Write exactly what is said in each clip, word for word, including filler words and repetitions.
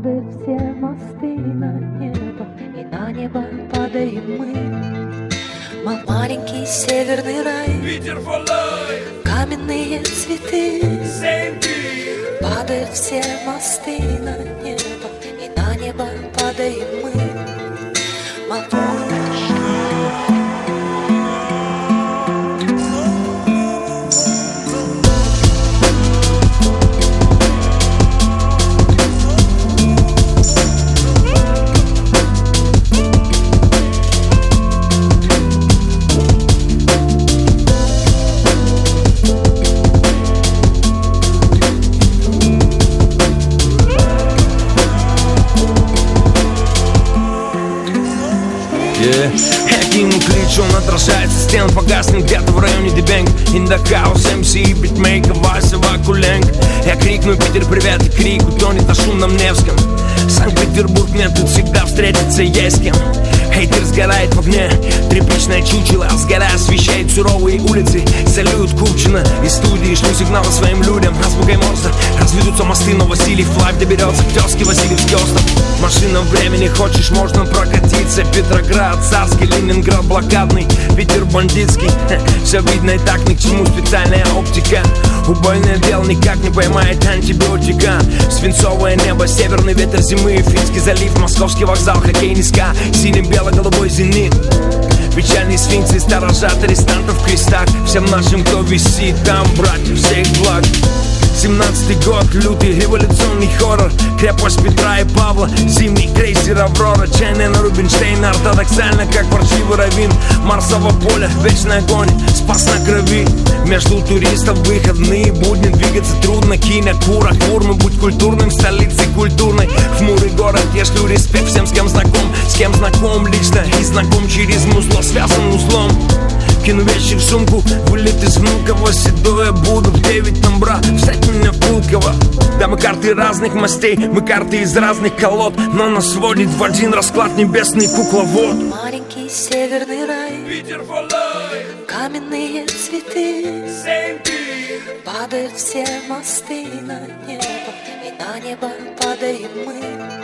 Падают все мосты на небо, и на небо падаем мы. Мой маленький северный рай, Питер for life, каменные цветы. same beat. Падают все мосты на небо, и на небо падаем мы. Каким ключ он отражается стен, погаснет где-то в районе Дебенг. In the house, эм си, битмейкер, Вася Вакуленко. Я крикну: Питер, привет, и крик утонет на шумном Невском. Санкт-Петербург, мне тут всегда встретиться есть с кем. Хейтер сгорает в огне, тряпичное чучело, сгорая освещает суровые улицы. Салют Купчино из студии, шлю сигналы своим людям. Азбукой Морзе разведутся мосты, но Васильев лайв доберется к тезке Васильевский остров. Машина времени, хочешь, можно прокатиться. Петроград, Царский, Ленинград, блокадный, Питер бандитский. Все видно и так, ни к чему специальная оптика. Убойное дело никак не поймает антибиотика. Свинцовое небо, северный ветер зимы, Финский залив, Московский вокзал, хоккейный ска, синий-бело-голубой зенит. Печальные сфинксы сторожат арестантов в крестах. Всем нашим, кто висит там, братьев, всех благ. Семнадцатый год, лютый революционный хоррор. Крепость Петра и Павла, зимний крейсер Аврора. Чайная на Рубинштейна, ортодоксально, как паршивый раввин. Марсово поле, вечный огонь, спас на крови. Между туристов выходные будни, двигаться трудно. Киня, кура, курмы, будь культурным, столицей культурной. Хмурый город, я шлю респект всем, с кем знаком. С кем знаком лично и знаком через музло, связан узлом. Кину вещи в сумку, вылет из Внуково. Седое буду в девять номбра, встать меня в Пулково. Да, мы карты разных мастей, мы карты из разных колод, но нас сводит в один расклад небесный кукловод. Маленький северный рай, Питер for life, каменные цветы. same beat. Падают все мосты на небо, и на небо падаем мы.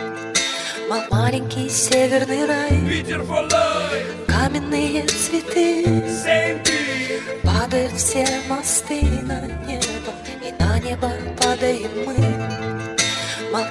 Мой маленький северный рай, Питер for life, каменные цветы. same beat. Падают все мосты на небо, и на небо падаем мы. Мол-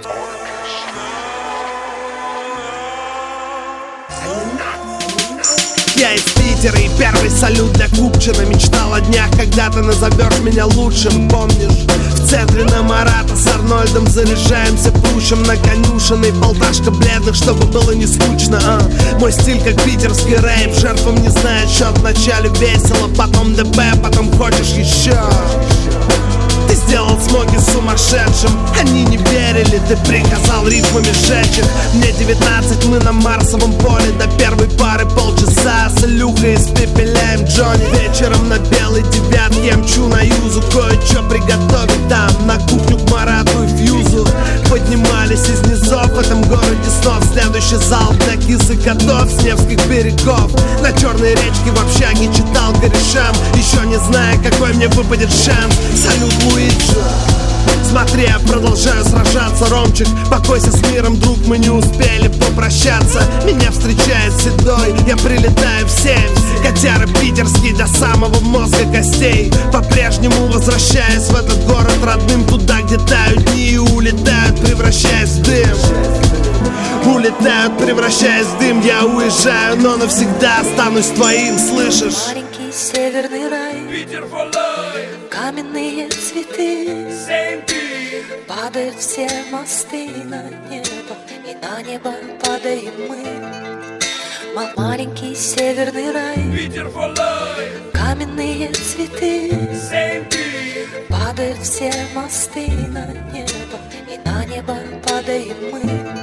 Я из Питера, и первый салют для Купчина. Мечтал о днях, когда ты назовешь меня лучшим, помнишь? В центре на Марата с Арнольдом заряжаемся, пушим на конюшенной. Полташка бледных, чтобы было не скучно, а? Мой стиль как питерский рэп, жертвам не знает счет. Вначале весело, потом ДП, потом хочешь еще. Ты сделал смоги сумасшедшим, они не верили, ты приказал рифмами сжечь их. Мне девятнадцать, мы на Марсовом поле, до первой пары полчаса. С Илюхой испепеляем Джонни. Вечером на белой девятке я мчу на Юзу, кое-что приготовить там, на кухню к Марату и Фьюзу. Поднимались из низов в этом городе снов. Следующий зал для кис и котов с Невских берегов. На черной речке в общаге читал корешам, еще не зная, какой мне выпадет шанс. Салют, Луиджи. Смотри, я продолжаю сражаться, Ромчик. Покойся с миром, друг, мы не успели попрощаться. Меня встречает седой, я прилетаю в семь. Котяры питерский до самого мозга костей. По-прежнему возвращаясь в этот город родным, туда, где тают дни и улетают, превращаясь в дым. Улетают, превращаясь в дым. Я уезжаю, но навсегда останусь твоим, слышишь? Маленький северный рай, Питер for life, каменные цветы. same beat. Падают все мосты на небо, и на небо падаем мы. Мой маленький северный рай, Питер for life, каменные цветы. same beat. Падают все мосты на небо, и на небо падаем мы.